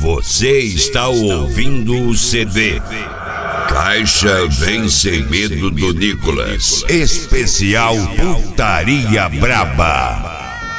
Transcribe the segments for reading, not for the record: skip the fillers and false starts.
Você está ouvindo o CD Caixa Vem Sem Medo do Nicolas, especial Putaria Braba.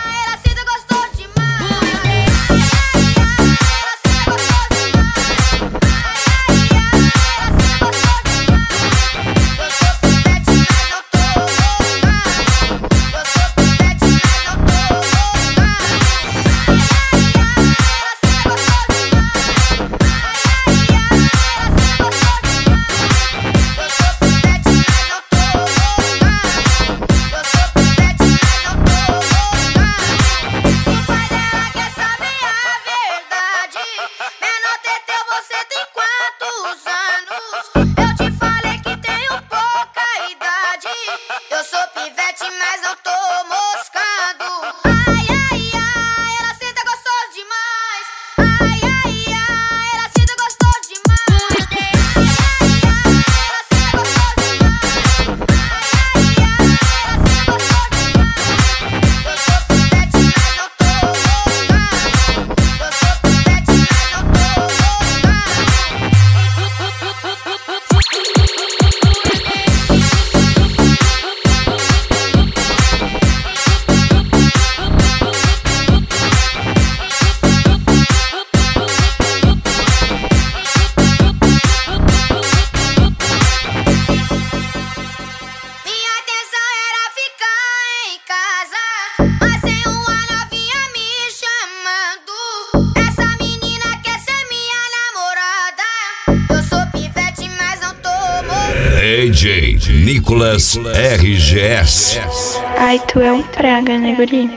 DJ Nicolas RGS. Ai, tu é um praga, né, guri?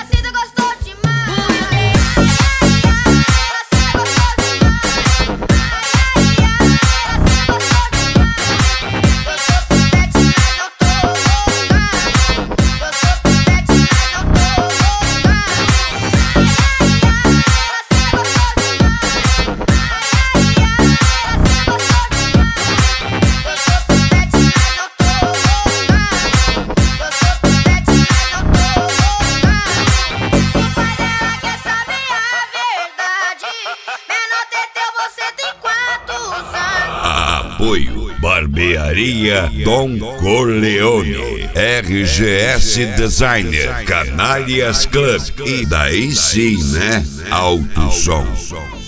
Apoio Barbearia Don Corleone, RGS Designer, Canalhas Club e daí sim, né? Alto Som.